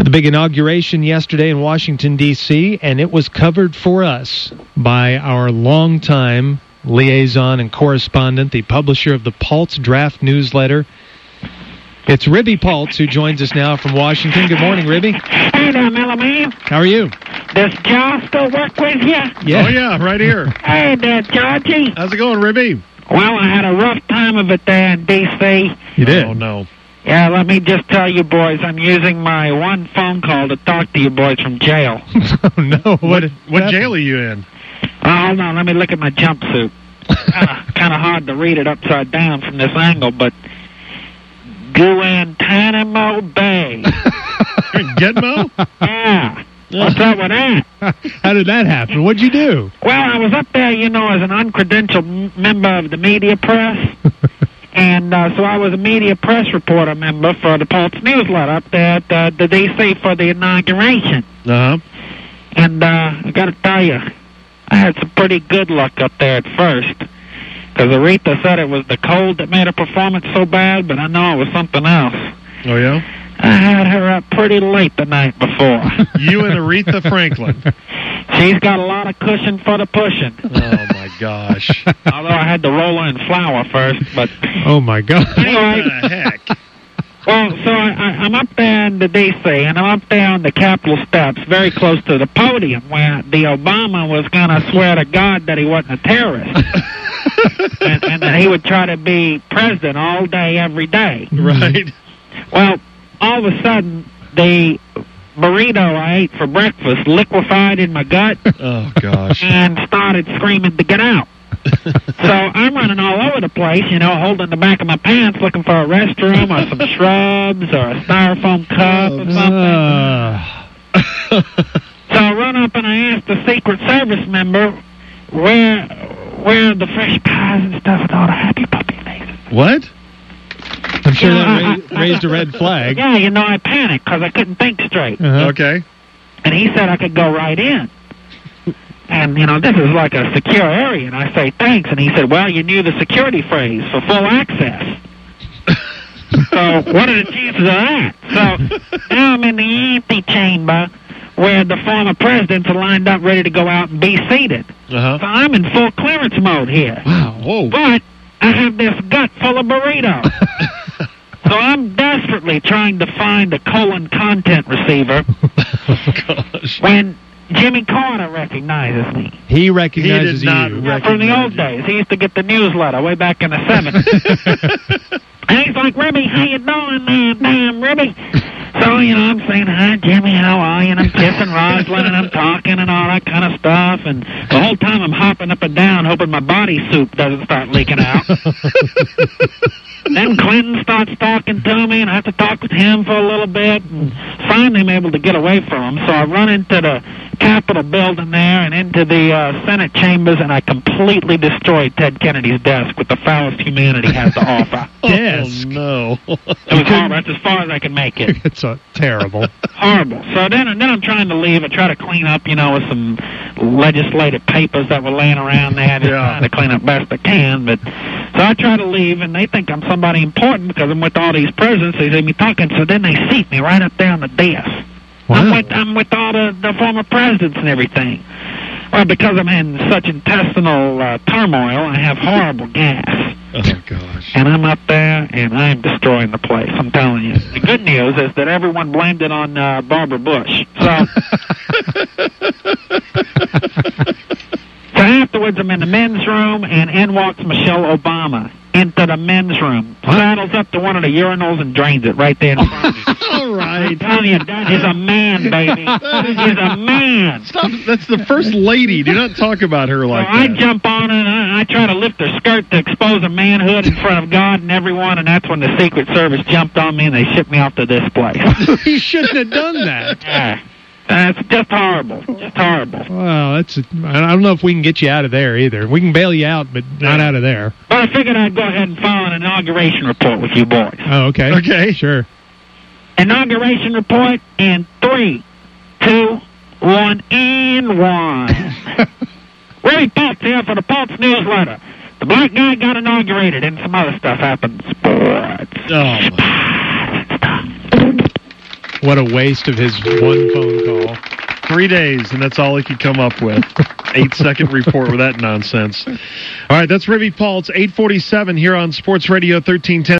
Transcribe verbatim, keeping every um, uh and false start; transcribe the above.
the big inauguration yesterday in Washington, D C, and it was covered for us by our longtime liaison and correspondent, the publisher of the Pulse Draft newsletter. It's Ribby Pulse, who joins us now from Washington. Good morning, Ribby. Hey there, Mellow Man. How are you? Does Joe still work with you? Yeah. Oh, yeah, right here. Hey there, Georgie. How's it going, Ribby? Well, I had a rough time of it there in D C. You did? Oh, no. Yeah, let me just tell you, boys, I'm using my one phone call to talk to you boys from jail. Oh, no. What, What jail are you in? Oh, hold on, let me look at my jumpsuit. Kind of hard to read it upside down from this angle, but Guantanamo Bay. Gitmo? Yeah. What's up with that? How did that happen? What'd you do? Well, I was up there, you know, as an uncredentialed m- member of the media press. And uh, so I was a media press reporter member for the Pulse newsletter up there at uh, the D C for the inauguration. Uh-huh. And uh, I got to tell you, I had some pretty good luck up there at first. Because Aretha said it was the cold that made her performance so bad, but I know it was something else. Oh, yeah? I had her up pretty late the night before. You and Aretha Franklin. She's got a lot of cushion for the pushing. Oh, my gosh. Although I had to roll her in flour first, but... Oh, my God. Anyway, What the heck? well, so I, I, I'm up there in the D C, and I'm up there on the Capitol steps, very close to the podium, where the Obama was going to swear to God that he wasn't a terrorist. and, and that he would try to be president all day, every day. Right. Well, all of a sudden, the burrito I ate for breakfast liquefied in my gut Oh, gosh. and started screaming to get out. So I'm running all over the place, you know, holding the back of my pants, looking for a restroom or some shrubs or a styrofoam cup or something. Uh, So I run up and I asked the Secret Service member where where are the fresh pies and stuff with all the happy puppy faces. What? I'm sure Yeah, that I- ra- I- raised a red flag. Yeah, you know, I panicked because I couldn't think straight. Uh-huh. Okay. And he said I could go right in. And, you know, this is like a secure area. And I say, thanks. And he said, well, you knew the security phrase for full access. So what are the chances of that? So now I'm in the antechamber where the former presidents are lined up ready to go out and be seated. Uh-huh. So I'm in full clearance mode here. Wow. Whoa. But I have this gut full of burritos. So I'm desperately trying to find a colon content receiver Oh, gosh. when Jimmy Carter recognizes me. He recognizes He did not you. Yeah, from the old days. He used to get the newsletter way back in the seventies. And he's like, Ribby, how you doing, man? Damn, Ribby. So, you know, I'm saying, hi, Jimmy, how are you? And I'm kissing Rosalind, and I'm talking and all that kind of stuff. And the whole time I'm hopping up and down, hoping my body soup doesn't start leaking out. Then Clinton starts talking to me, and I have to talk with him for a little bit. And finally, I'm able to get away from him. So I run into the Capitol building there and into the uh, Senate chambers, and I completely destroyed Ted Kennedy's desk with the foulest humanity has to offer. Desk. Oh, no. It was horrible. That's as far as I could make it. It's uh, terrible. Horrible. So then, then I'm trying to leave. I try to clean up, you know, with some legislative papers that were laying around there. Just Yeah. trying to clean up best I can. But so I try to leave, and they think I'm somebody important because I'm with all these presidents. They see me talking, so then they seat me right up there on the desk. I'm Wow. with I'm with all the, the former presidents and everything. Well, because I'm in such intestinal uh, turmoil, I have horrible gas. Oh, gosh. And I'm up there, and I'm destroying the place. I'm telling you. The good news is that everyone blamed it on uh, Barbara Bush. So, so afterwards, I'm in the men's room, and in walks Michelle Obama into the men's room, saddles up to one of the urinals and drains it right there in front of me. All right. I'm telling you, that is a man, baby. That is a man. Stop. That's the first lady. Do not talk about her like So I that. jump on and I, I try to lift her skirt to expose her manhood in front of God and everyone, and that's when the Secret Service jumped on me and they shipped me off to this place. You shouldn't have done that. Yeah. That's just horrible. Just horrible. Wow, that's. A, I don't know if we can get you out of there either. We can bail you out, but not out of there. But I figured I'd go ahead and file an inauguration report with you boys. Oh, okay. Okay. Sure. Inauguration report in three, two, one, and one. Ray Pulse here for the Pulse newsletter. The black guy got inaugurated, and some other stuff happened. Sports. Oh, my. What a waste of his one phone call. Three days, and that's all he could come up with. Eight-second report with that nonsense. All right, that's Ribby Paltz, eight forty-seven here on Sports Radio thirteen ten.